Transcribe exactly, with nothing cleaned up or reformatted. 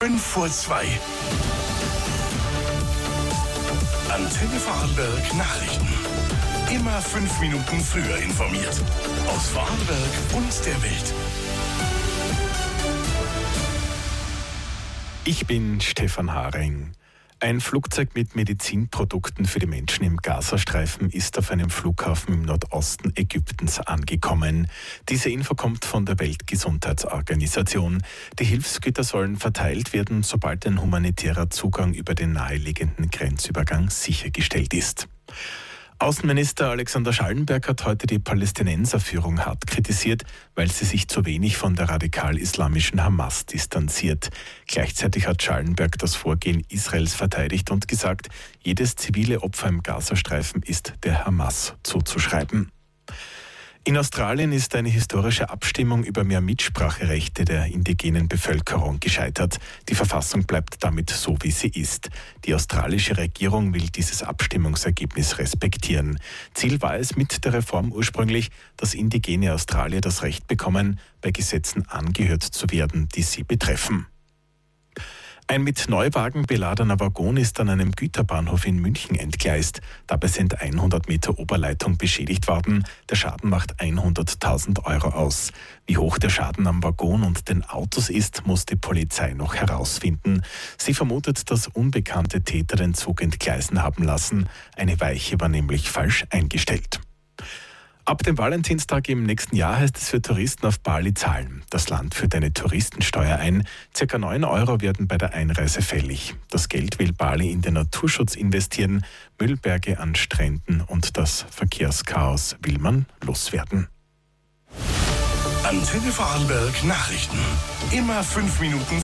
fünf vor zwei. Antenne Vorarlberg Nachrichten. Immer fünf Minuten früher informiert. Aus Vorarlberg und der Welt. Ich bin Stefan Haring. Ein Flugzeug mit Medizinprodukten für die Menschen im Gazastreifen ist auf einem Flughafen im Nordosten Ägyptens angekommen. Diese Info kommt von der Weltgesundheitsorganisation. Die Hilfsgüter sollen verteilt werden, sobald ein humanitärer Zugang über den naheliegenden Grenzübergang sichergestellt ist. Außenminister Alexander Schallenberg hat heute die Palästinenserführung hart kritisiert, weil sie sich zu wenig von der radikal-islamischen Hamas distanziert. Gleichzeitig hat Schallenberg das Vorgehen Israels verteidigt und gesagt, jedes zivile Opfer im Gazastreifen ist der Hamas zuzuschreiben. In Australien ist eine historische Abstimmung über mehr Mitspracherechte der indigenen Bevölkerung gescheitert. Die Verfassung bleibt damit so, wie sie ist. Die australische Regierung will dieses Abstimmungsergebnis respektieren. Ziel war es mit der Reform ursprünglich, dass indigene Australier das Recht bekommen, bei Gesetzen angehört zu werden, die sie betreffen. Ein mit Neuwagen beladener Waggon ist an einem Güterbahnhof in München entgleist. Dabei sind hundert Meter Oberleitung beschädigt worden. Der Schaden macht hunderttausend Euro aus. Wie hoch der Schaden am Waggon und den Autos ist, muss die Polizei noch herausfinden. Sie vermutet, dass unbekannte Täter den Zug entgleisen haben lassen. Eine Weiche war nämlich falsch eingestellt. Ab dem Valentinstag im nächsten Jahr heißt es für Touristen auf Bali zahlen. Das Land führt eine Touristensteuer ein. Circa neun Euro werden bei der Einreise fällig. Das Geld will Bali in den Naturschutz investieren. Müllberge an Stränden und das Verkehrschaos will man loswerden. Antenne Vorarlberg Nachrichten. Immer fünf Minuten